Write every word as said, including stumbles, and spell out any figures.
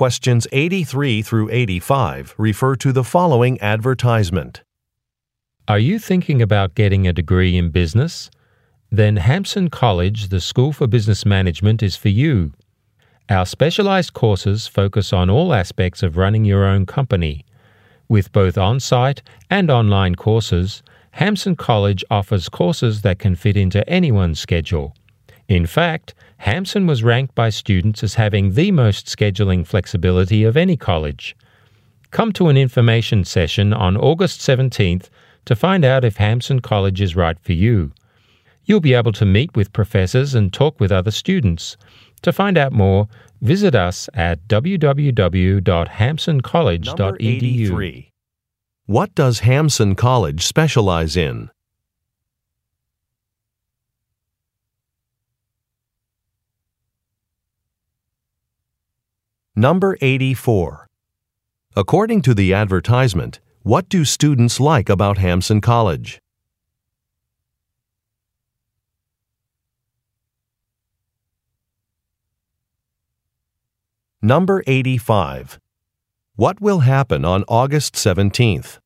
Questions eighty-three through eighty-five refer to the following advertisement. Are you thinking about getting a degree in business? Then Hampson College, the School for Business Management, is for you. Our specialized courses focus on all aspects of running your own company. With both on-site and online courses, Hampson College offers courses that can fit into anyone's schedule. In fact, Hampson was ranked by students as having the most scheduling flexibility of any college. Come to an information session on August seventeenth to find out if Hampson College is right for you. You'll be able to meet with professors and talk with other students. To find out more, visit us at w w w dot hampson college dot e d u. Number eighty-three. What does Hampson College specialize in? Number eighty-four. According to the advertisement, what do students like about Hampson College? Number eighty-five. What will happen on August seventeenth?